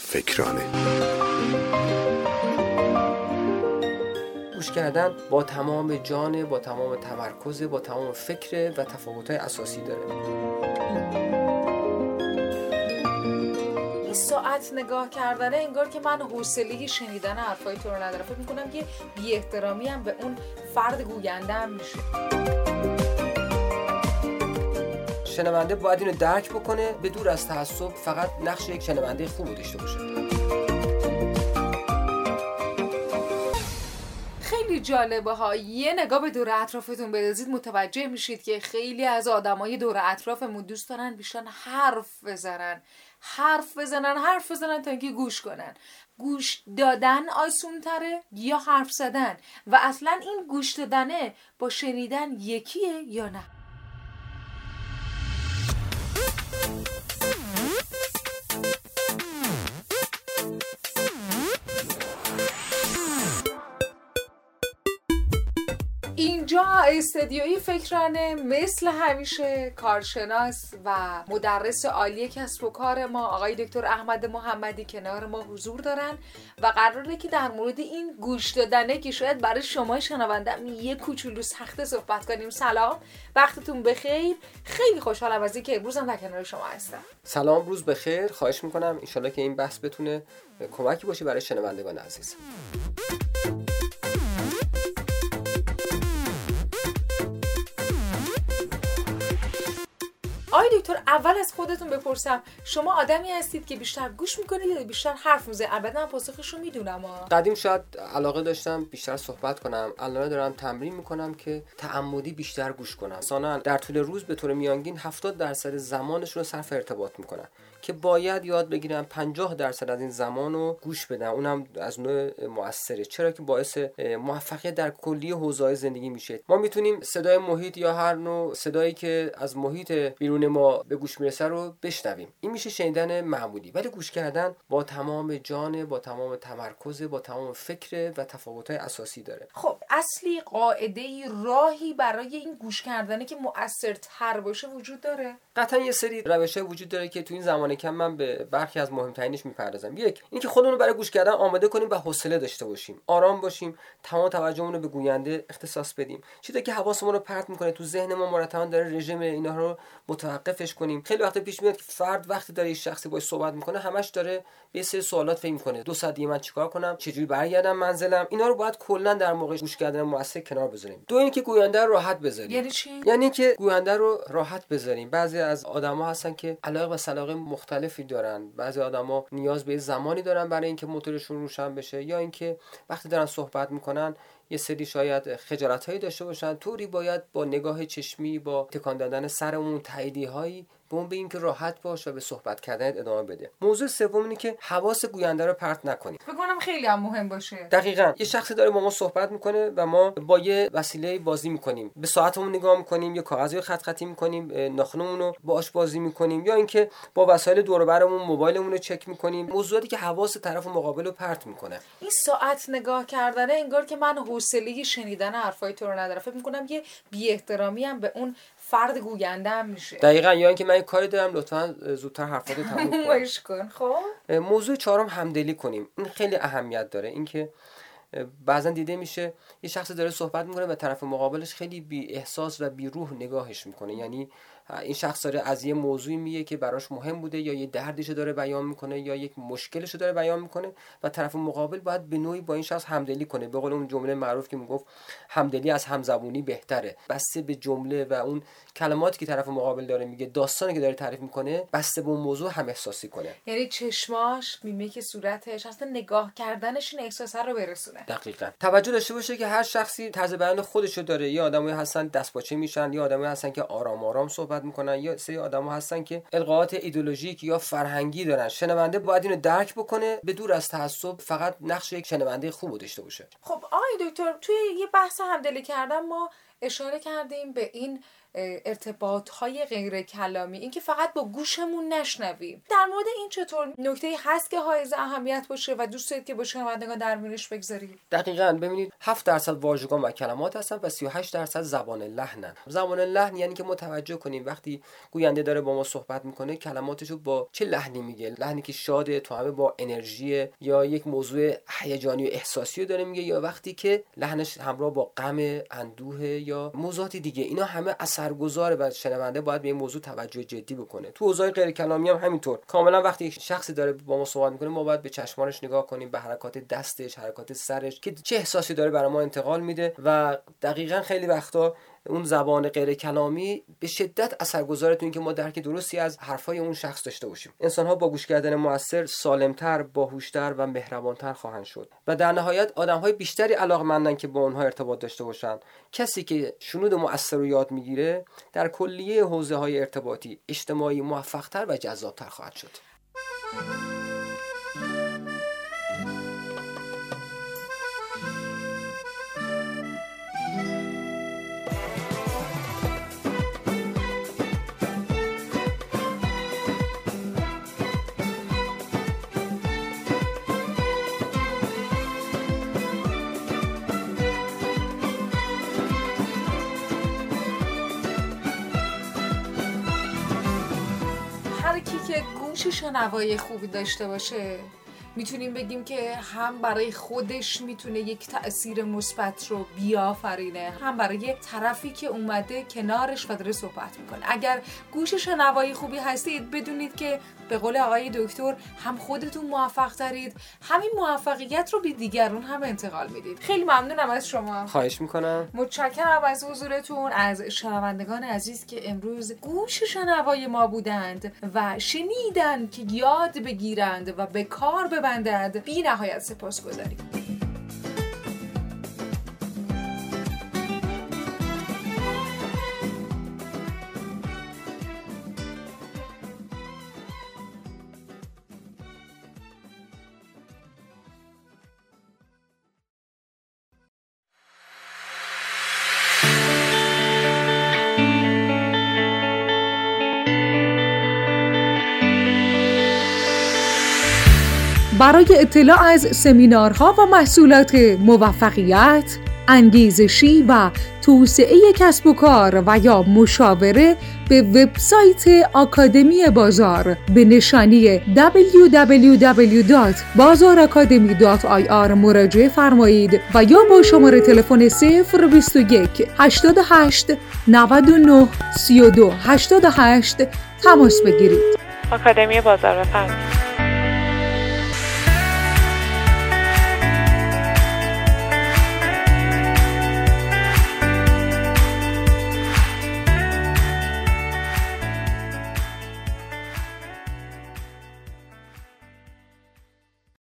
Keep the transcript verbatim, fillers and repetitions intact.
فکرانه. گوش کردن با تمام جان، با تمام تمرکز، با تمام فکر و تفاوت‌های اساسی داره. این ساعت نگاه کردنه انگار که من حوصله شنیدن حرفای تو رو ندارم. فکر می‌کنم که بی احترامی هم به اون فرد گوینده هم میشه. شنونده باید اینو درک بکنه، به دور از تعصب فقط نقش یک شنونده خوب داشته باشه. خیلی جالبه ها. یه نگاه به دور اطرافتون بدازید متوجه میشید که خیلی از آدمای دور اطرافمون دوست دارن بیشتر حرف بزنن حرف بزنن حرف بزنن تا اینکه گوش کنن. گوش دادن آسون تره یا حرف زدن؟ و اصلا این گوش دادنه با شنیدن یکیه یا نه؟ اینجا استدیوی فکرانه مثل همیشه کارشناس و مدرس عالی کسب و کار ما آقای دکتر احمد محمدی کنار ما حضور دارن و قراره که در مورد این گوش دادنه که شاید برای شما شنوندم یه کوچولو سخته صحبت کنیم. سلام، وقتتون بخیر. خیلی خوشحالم از اینکه امروز هم در کنار شما هستم. سلام، روز بخیر. خواهش میکنم ان شاءالله که این بحث بتونه کمکی باشه برای شنوندگان عزیز. آقای دکتر، اول از خودتون بپرسم شما آدمی هستید که بیشتر گوش میکنید یا بیشتر حرف میزنید؟ البته من پاسخشو میدونم. قدیم شاید علاقه داشتم بیشتر صحبت کنم، الان دارم تمرین میکنم که تعمدی بیشتر گوش کنم. انسان‌ها در طول روز به طور میانگین هفتاد درصد زمانشون رو صرف ارتباط میکنن که باید یاد بگیرن پنجاه درصد از این زمانو گوش بدن، اونم از نوع مؤثره، چرا که باعث موفقیت در کلیه حوزه‌های زندگی میشه. ما میتونیم صدای محیط یا هر نوع صدایی که از محیط بیرون ما به گوش میرسه رو بشنویم، این میشه شنیدن معمولی. ولی گوش کردن با تمام جان، با تمام تمرکز، با تمام فکر و تفاوت‌های اساسی داره. خب اصلی قاعده‌ای راهی برای این گوش کردنه که مؤثرتر باشه وجود داره؟ قطعا یه سری روش‌های وجود داره که تو این زمان کم من به برخی از مهم‌ترینش میپردازم. یک، اینکه خودمون رو برای گوش کردن آماده کنیم و حوصله داشته باشیم، آرام باشیم، تمام توجهمون رو به گوینده اختصاص بدیم. چیزی که حواسمون رو پرت میکنه، تو ذهن ما مرتبا داره رژیم اینا رو متوقفش کنیم. خیلی وقت پیش میاد که فرد وقتی داره یه شخصی باهاش صحبت میکنه همش داره به سری سوالات فکر میکنه، دو ساعت دیگه من چیکار کنم، چجوری برگردم منزلم. اینا رو باید کلا در موقع گوش کردن مؤثر کنار بذاریم. دو، اینکه گوینده رو راحت بذاریم. یعنی چی؟ یعنی که گوینده رو راحت بذاریم. بعضی از آدما هستن که علاقه و سلاقه مختلفی دارن. بعضی آدما نیاز به زمانی دارن برای اینکه موتورشون روشن بشه، یا اینکه وقتی دارن صحبت میکنن یه سری شاید خجالت‌هایی داشته باشن. طوری باید با نگاه چشمی، با تکان دادن سرمون، تاییدی‌هایی به اون بگیم که راحت باش و به صحبت کردن ادامه بده. موضوع سوم اینه که حواس گوینده رو پرت نکنیم. فکر کنم خیلی هم مهم باشه. دقیقاً یه شخصی داره با ما صحبت میکنه و ما با یه وسیله بازی میکنیم، به ساعتمون نگاه میکنیم یا کاغذی خط خطی میکنیم، ناخنمون رو باهاش بازی میکنیم، یا اینکه با وسایل دور و برمون موبایلمون رو چک میکنیم. موضوعاتی که حواس طرف مقابل رو پرت میکنه. این ساعت نگاه کردنه انگار که من حوصله شنیدن حرفای تو رو ندارم. فکر میکنم یه بی احترامی هم به اون فرد گوینده هم میشه. دقیقاً، یا اینکه من یه کاری دارم لطفاً زودتر حرفاتو تموم کن. خب موضوع چهارم همدلی کنیم. این خیلی اهمیت داره. اینکه بعضا دیده میشه یه شخصی داره صحبت میکنه و طرف مقابلش خیلی بی احساس و بی روح نگاهش میکنه. یعنی این شخص داره از یه موضوعی میگه که براش مهم بوده، یا یه دردشو داره بیان میکنه، یا یک مشکلشو داره بیان میکنه و طرف مقابل باید به نوعی با این شخص همدلی کنه. به قول اون جمله معروف که میگفت همدلی از همزبونی بهتره. بسته به جمله و اون کلماتی که طرف مقابل داره میگه، داستانی که داره تعریف میکنه، بسته به اون موضوع هم احساسی کنه. یعنی چشماش، میمیک صورتش، اصلا نگاه کردنش این احساس رو برسونه. دقیقاً. توجه داشته باشه که هر شخصی طرز بیان خودشو داره. یا آدمایی هستن دستپاچه میشن، یا آدمایی هستن که آرام آرام صحبت میکنن، یا سری آدما هستن که القاءات ایدئولوژیک یا فرهنگی دارن. شنونده باید اینو درک بکنه، به دور از تعصب فقط نقش یک شنونده خوب داشته باشه. خب آقای دکتر، توی یه بحث همدلی کردن ما اشاره کردیم به این ارتباط‌های غیر کلامی، اینکه فقط با گوشمون نشنویم. در مورد این چطور نکته‌ای هست که حائز اهمیت باشه و دوست دارید که با شنوندگان در میونش بگذارید؟ دقیقاً. ببینید هفت درصد واژگان و کلمات هستن و سی و هشت درصد زبان لحنن. زبان لحن یعنی که متوجه کنیم وقتی گوینده داره با ما صحبت میکنه کلماتشو با چه لحنی میگه، لحنی که شاده، تو همه با انرژی، یا یک موضوع هیجانی و احساسی داره میگه، یا وقتی که لحنش همراه با غم، اندوه یا موضوعات دیگه. اینا همه اثرگذاره و شنونده باید به این موضوع توجه جدی بکنه. تو اوضاع غیر کلامی هم همینطور. کاملا وقتی شخصی داره با ما صحبت میکنه ما باید به چشمانش نگاه کنیم، به حرکات دستش، حرکات سرش که چه احساسی داره برای ما انتقال میده. و دقیقاً خیلی وقتا اون زبان غیر کلامی به شدت اثرگذاره تو اینکه ما درک درستی از حرفای اون شخص داشته باشیم. انسان‌ها با گوش کردن مؤثر سالم‌تر، باهوش‌تر و مهربان‌تر خواهند شد و در نهایت آدم‌های بیشتری علاقه‌مندن که با اونها ارتباط داشته باشن. کسی که شنود مؤثر رو یاد میگیره در کلیه حوزه‌های ارتباطی اجتماعی موفق‌تر و جذاب‌تر خواهد شد. گوش شنوایی خوبی داشته باشه میتونیم بگیم که هم برای خودش میتونه یک تأثیر مثبت رو بیافرینه، هم برای طرفی که اومده کنارش و داره صحبت میکنه. اگر گوش شنوایی خوبی هستید بدونید که به قول آقای دکتر هم خودتون موفق ترید، همین موفقیت رو به دیگرون هم انتقال میدید. خیلی ممنونم از شما. خواهش میکنم. متشکرم از حضورتون، از شنوندگان عزیز که امروز گوش شنوای ما بودند و شنیدند که یاد بگیرند و به کار ببندند. بی نهایت سپاسگزاریم. برای اطلاع از سمینارها و محصولات موفقیت، انگیزشی و توسعه کسب و کار و یا مشاوره به وبسایت آکادمی بازار به نشانی دبلیو دبلیو دبلیو دات بازار آکادمی دات آی آر مراجعه فرمایید و یا با شماره تلفن صفر بیست و یک هشتاد و هشت نود و نه سی و دو هشتاد و هشت تماس بگیرید. آکادمی بازار بفرمایید.